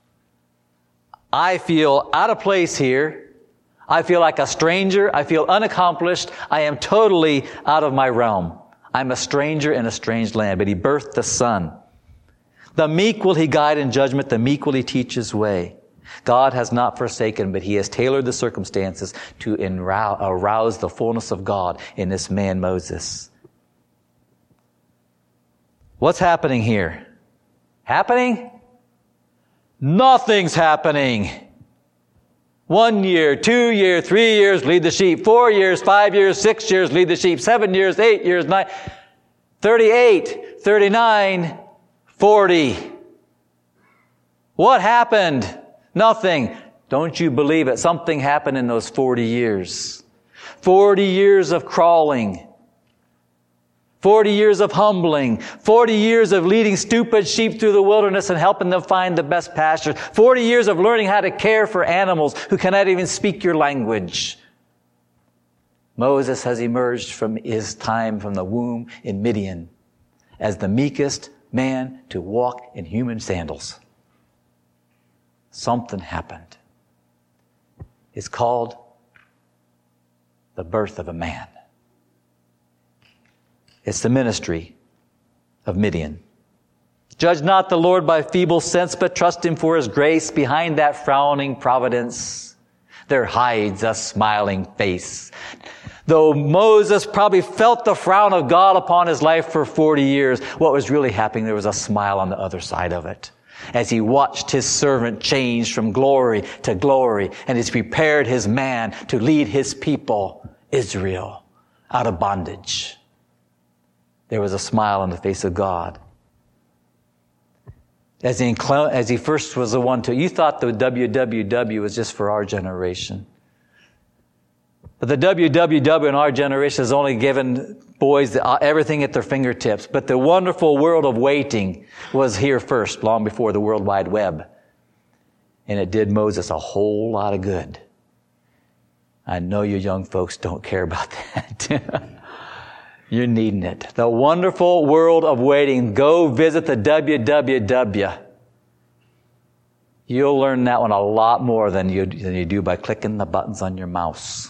I feel out of place here. I feel like a stranger. I feel unaccomplished. I am totally out of my realm. I'm a stranger in a strange land. But he birthed a son. The meek will he guide in judgment. The meek will he teach his way. God has not forsaken, but He has tailored the circumstances to arouse the fullness of God in this man Moses. What's happening here? Happening? Nothing's happening. One year, two years, three years, lead the sheep. Four years, five years, six years, lead the sheep. Seven years, eight years, nine, thirty-eight, thirty-nine, forty. What happened? Nothing. Don't you believe it? Something happened in those forty years. Forty years of crawling. Forty years of humbling. Forty years of leading stupid sheep through the wilderness and helping them find the best pasture. Forty years of learning how to care for animals who cannot even speak your language. Moses has emerged from his time from the womb in Midian as the meekest man to walk in human sandals. Something happened. It's called the birth of a man. It's the ministry of Midian. Judge not the Lord by feeble sense, but trust Him for His grace. Behind that frowning providence, there hides a smiling face. Though Moses probably felt the frown of God upon his life for forty years, what was really happening, there was a smile on the other side of it. As he watched his servant change from glory to glory, and has prepared his man to lead his people, Israel, out of bondage. there was a smile on the face of God. As he, incl- as he first was the one to, you thought the W W W was just for our generation. But the W W W in our generation has only given boys the, uh, everything at their fingertips. But the wonderful world of waiting was here first, long before the World Wide Web. And it did Moses a whole lot of good. I know you young folks don't care about that. You're needing it. The wonderful world of waiting. Go visit the W W W. You'll learn that one a lot more than you, than you do by clicking the buttons on your mouse.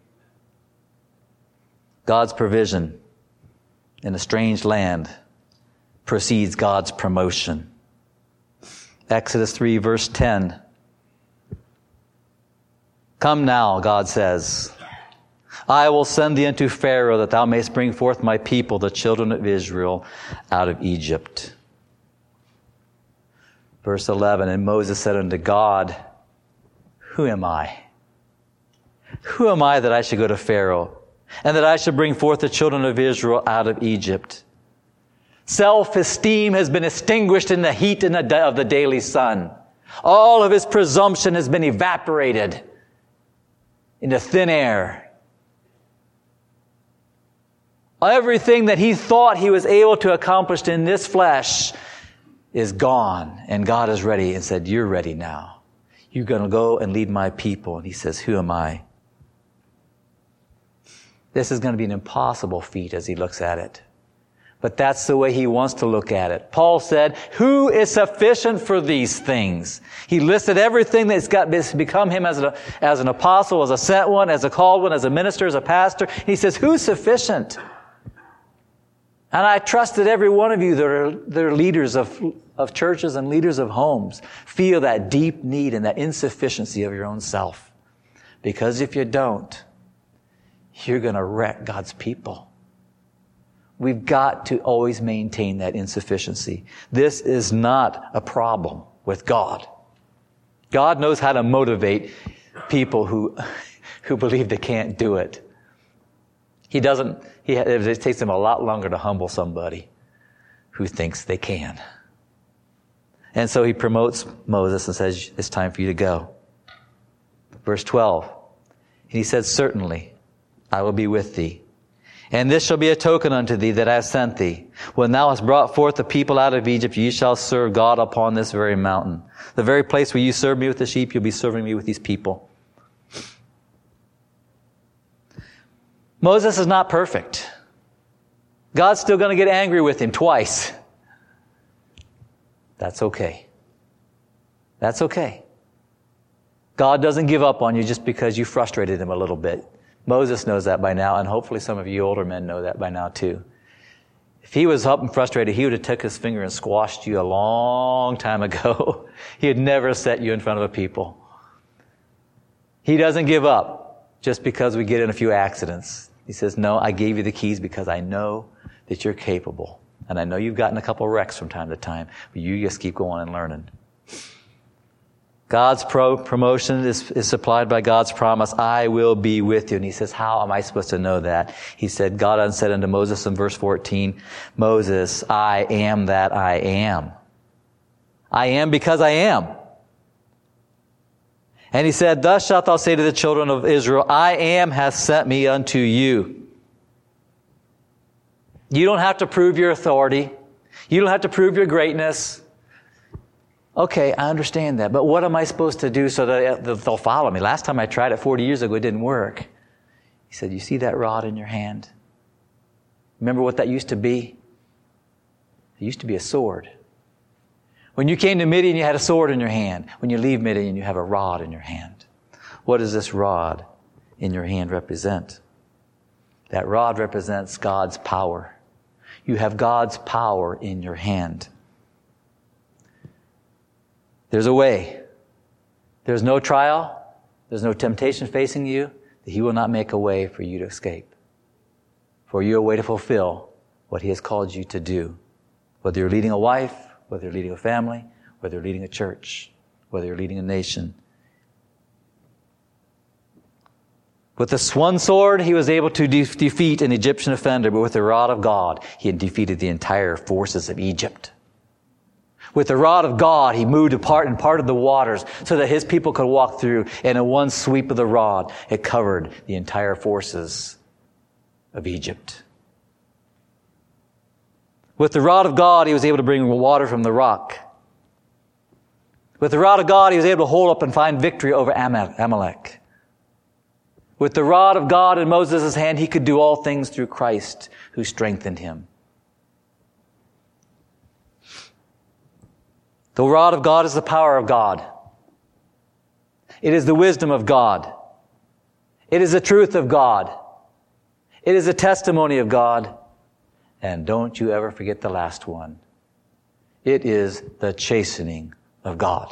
God's provision in a strange land precedes God's promotion. Exodus three, verse ten. Come now, God says, I will send thee unto Pharaoh, that thou mayst bring forth my people, the children of Israel, out of Egypt. Verse eleven, and Moses said unto God, who am I? Who am I that I should go to Pharaoh, and that I should bring forth the children of Israel out of Egypt? Self-esteem has been extinguished in the heat of the daily sun. All of his presumption has been evaporated into thin air. Everything that he thought he was able to accomplish in this flesh is gone. And God is ready and said, you're ready now. You're going to go and lead my people. And he says, who am I? This is going to be an impossible feat as he looks at it. But that's the way he wants to look at it. Paul said, who is sufficient for these things? He listed everything that's got become him as, a, as an apostle, as a sent one, as a called one, as a minister, as a pastor. He says, who's sufficient? And I trust that every one of you that are, that are leaders of, of churches and leaders of homes feel that deep need and that insufficiency of your own self. Because if you don't, you're going to wreck God's people. We've got to always maintain that insufficiency. This is not a problem with God. God knows how to motivate people who, who believe they can't do it. He doesn't, he, it takes him a lot longer to humble somebody who thinks they can. And so he promotes Moses and says, it's time for you to go. Verse twelve. And he said, certainly, I will be with thee. And this shall be a token unto thee that I have sent thee. When thou hast brought forth the people out of Egypt, ye shall serve God upon this very mountain. The very place where you serve me with the sheep, you'll be serving me with these people. Moses is not perfect. God's still going to get angry with him twice. That's okay. That's okay. God doesn't give up on you just because you frustrated him a little bit. Moses knows that by now, and hopefully some of you older men know that by now too. If he was up and frustrated, he would have took his finger and squashed you a long time ago. He had never set you in front of a people. He doesn't give up just because we get in a few accidents. He says, no, I gave you the keys because I know that you're capable. And I know you've gotten a couple wrecks from time to time, but you just keep going and learning. God's pro- promotion is, is supplied by God's promise, I will be with you. And he says, how am I supposed to know that? He said, God said unto Moses in verse fourteen, Moses, I am that I am. I am because I am. And he said, thus shalt thou say to the children of Israel, I am hath sent me unto you. You don't have to prove your authority. You don't have to prove your greatness. Okay, I understand that, but what am I supposed to do so that they'll follow me? Last time I tried it forty years ago, it didn't work. He said, you see that rod in your hand? Remember what that used to be? It used to be a sword. When you came to Midian, you had a sword in your hand. When you leave Midian, you have a rod in your hand. What does this rod in your hand represent? That rod represents God's power. You have God's power in your hand. There's a way. There's no trial. There's no temptation facing you that he will not make a way for you to escape. For you a way to fulfill what he has called you to do. Whether you're leading a wife, whether you're leading a family, whether you're leading a church, whether you're leading a nation. With the one sword, he was able to de- defeat an Egyptian offender, but with the rod of God, he had defeated the entire forces of Egypt. With the rod of God, he moved apart and parted the waters so that his people could walk through, and in one sweep of the rod, it covered the entire forces of Egypt. With the rod of God, he was able to bring water from the rock. With the rod of God, he was able to hold up and find victory over Amalek. With the rod of God in Moses' hand, he could do all things through Christ who strengthened him. The rod of God is the power of God. It is the wisdom of God. It is the truth of God. It is the testimony of God. And don't you ever forget the last one. It is the chastening of God.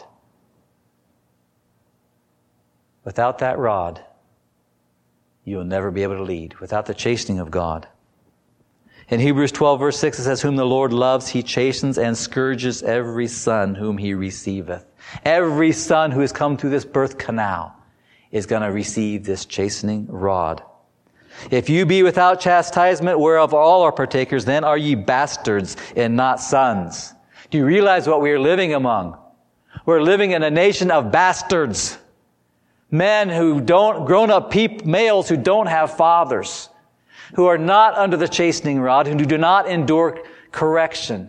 Without that rod, you'll never be able to lead. Without the chastening of God. In Hebrews twelve verse six it says, whom the Lord loves, he chastens and scourges every son whom he receiveth. Every son who has come through this birth canal is going to receive this chastening rod. If you be without chastisement, whereof all are partakers, then are ye bastards and not sons. Do you realize what we are living among? We're living in a nation of bastards. Men who don't, grown-up peop, males who don't have fathers, who are not under the chastening rod, who do not endure correction.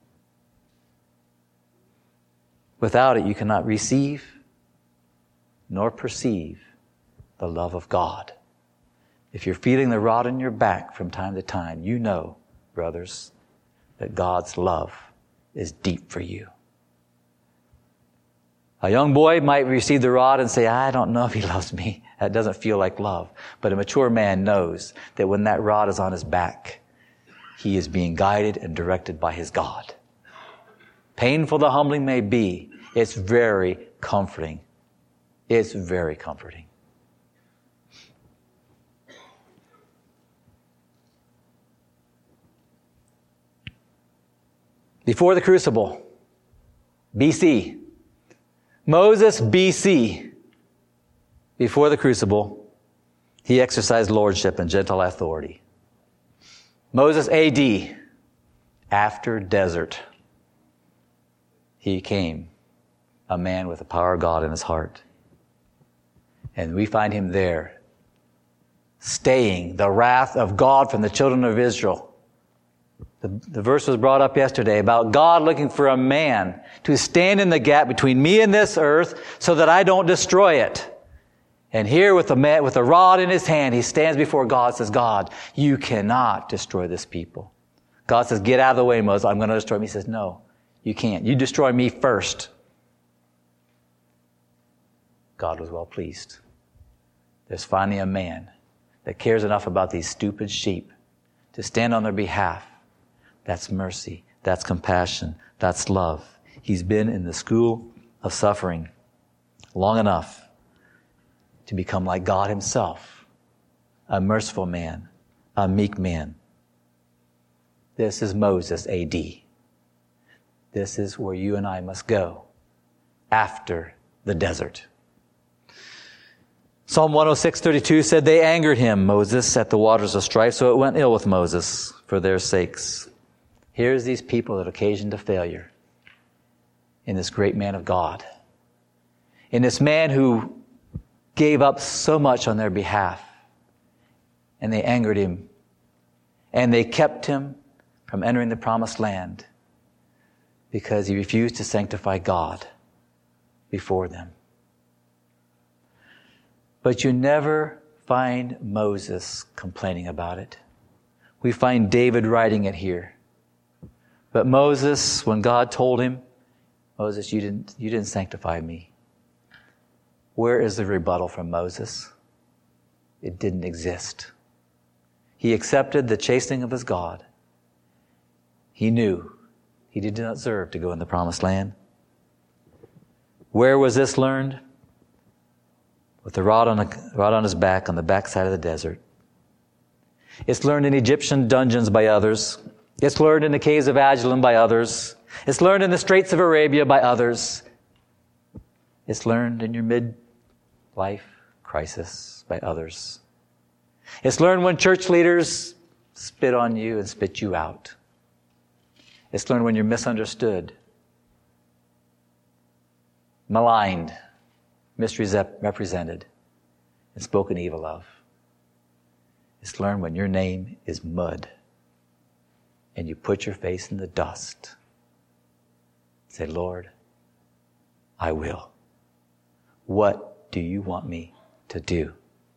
Without it, you cannot receive nor perceive the love of God. If you're feeling the rod in your back from time to time, you know, brothers, that God's love is deep for you. A young boy might receive the rod and say, I don't know if he loves me. That doesn't feel like love. But a mature man knows that when that rod is on his back, he is being guided and directed by his God. Painful the humbling may be, it's very comforting. It's very comforting. Before the crucible, B C, Moses, B C, before the crucible, he exercised lordship and gentle authority. Moses, A D, after desert, he came a man with the power of God in his heart. And we find him there, staying the wrath of God from the children of Israel. The, the verse was brought up yesterday about God looking for a man to stand in the gap between me and this earth so that I don't destroy it. And here with a man, with a rod in his hand, he stands before God and says, God, you cannot destroy this people. God says, get out of the way, Moses. I'm going to destroy him. He says, no, you can't. You destroy me first. God was well pleased. There's finally a man that cares enough about these stupid sheep to stand on their behalf. That's mercy. That's compassion. That's love. He's been in the school of suffering long enough to become like God himself, a merciful man, a meek man. This is Moses, A D. This is where you and I must go after the desert. Psalm one oh six thirty-two said, they angered him, Moses, at the waters of strife, so it went ill with Moses for their sakes. Here's these people that occasioned a failure in this great man of God. In this man who gave up so much on their behalf. And they angered him. And they kept him from entering the promised land because he refused to sanctify God before them. But you never find Moses complaining about it. We find David writing it here. But Moses, when God told him, Moses, you didn't, you didn't sanctify me. Where is the rebuttal from Moses? It didn't exist. He accepted the chastening of his God. He knew he did not deserve to go in the promised land. Where was this learned? With the rod on, the, rod on his back, on the backside of the desert. It's learned in Egyptian dungeons by others. It's learned in the caves of Adullam by others. It's learned in the Straits of Arabia by others. It's learned in your midlife crisis by others. It's learned when church leaders spit on you and spit you out. It's learned when you're misunderstood, maligned, misrepresented, and spoken evil of. It's learned when your name is mud and you put your face in the dust. Say, Lord, I will. What do you want me to do?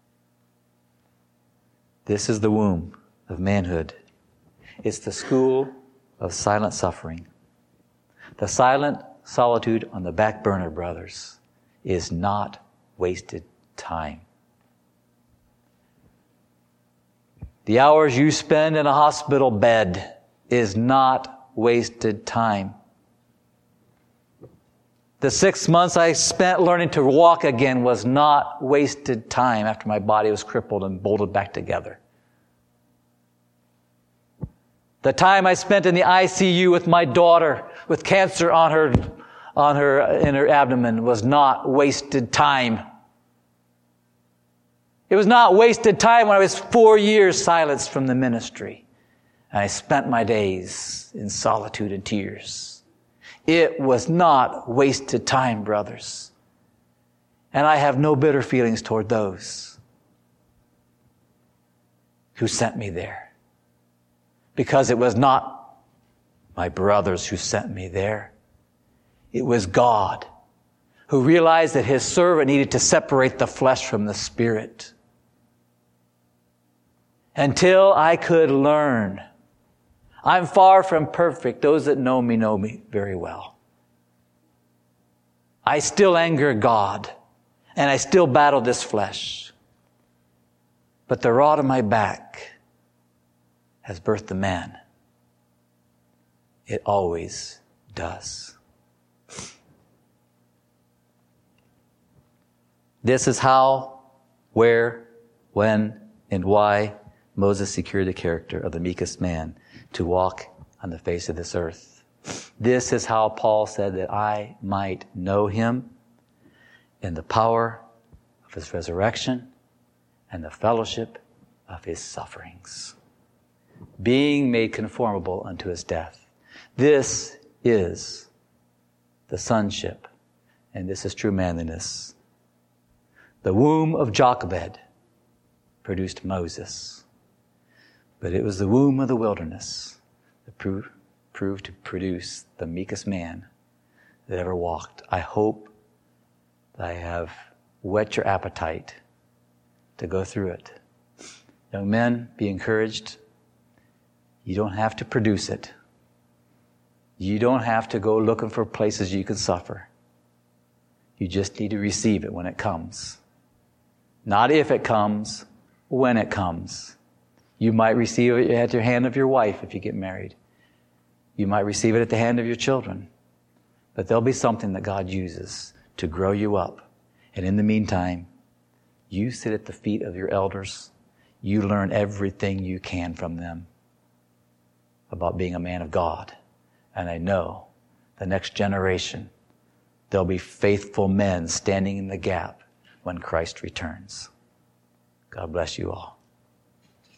This is the womb of manhood. It's the school of silent suffering. The silent solitude on the back burner, brothers, is not wasted time. The hours you spend in a hospital bed is not wasted time. The six months I spent learning to walk again was not wasted time after my body was crippled and bolted back together. The time I spent in the I C U with my daughter with cancer on her, on her, in her abdomen was not wasted time. It was not wasted time when I was four years silenced from the ministry. And I spent my days in solitude and tears. It was not wasted time, brothers. And I have no bitter feelings toward those who sent me there. Because it was not my brothers who sent me there. It was God who realized that his servant needed to separate the flesh from the spirit. Until I could learn. I'm far from perfect. Those that know me know me very well. I still anger God, and I still battle this flesh. But the rod on my back has birthed a man. It always does. This is how, where, when, and why Moses secured the character of the meekest man to walk on the face of this earth. This is how Paul said that I might know him in the power of his resurrection and the fellowship of his sufferings, being made conformable unto his death. This is the sonship, and this is true manliness. The womb of Jochebed produced Moses, but it was the womb of the wilderness that proved, proved to produce the meekest man that ever walked. I hope that I have whet your appetite to go through it. Young men, be encouraged. You don't have to produce it. You don't have to go looking for places you can suffer. You just need to receive it when it comes. Not if it comes, when it comes. You might receive it at the hand of your wife if you get married. You might receive it at the hand of your children. But there'll be something that God uses to grow you up. And in the meantime, you sit at the feet of your elders. You learn everything you can from them about being a man of God. And I know the next generation, there'll be faithful men standing in the gap when Christ returns. God bless you all.